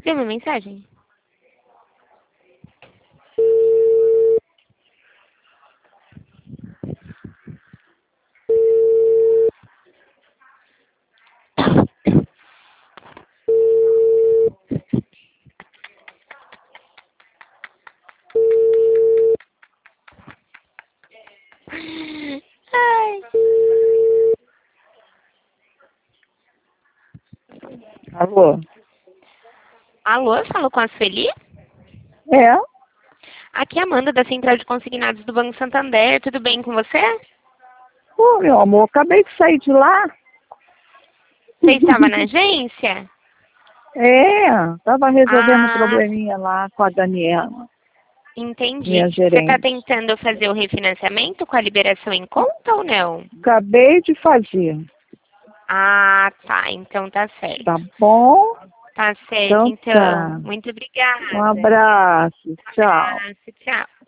Tem uma mensagem? Ai. Alô? Alô, eu falo com a Sueli? É? Aqui é a Amanda da Central de Consignados do Banco Santander. Tudo bem com você? Pô, meu amor, acabei de sair de lá. Você estava na agência? Tava resolvendo um Ah, probleminha lá com a Daniela, entendi. minha Você está gerente. tentando fazer o refinanciamento com a liberação em conta ou não? Acabei de fazer, Ah, tá. Então tá tá certo. bom? Tá certo, Então então. tá. Muito Um obrigada. abraço, tchau. Abraço, tchau.